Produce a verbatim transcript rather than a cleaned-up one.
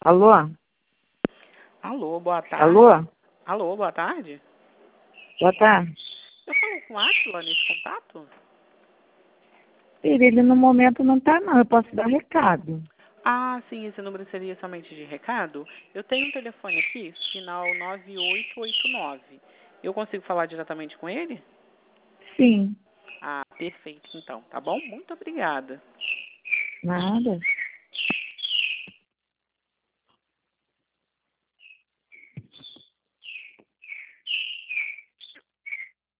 Alô? Alô, boa tarde. Alô? Alô, boa tarde. Boa tarde. Eu falo com a Átila nesse contato? Filho, ele no momento não tá não, eu posso dar recado. Ah, sim, esse número seria somente de recado? Eu tenho um telefone aqui, final nove oito oito nove. Eu consigo falar diretamente com ele? Sim. Ah, perfeito, então, tá bom? Muito obrigada. Nada.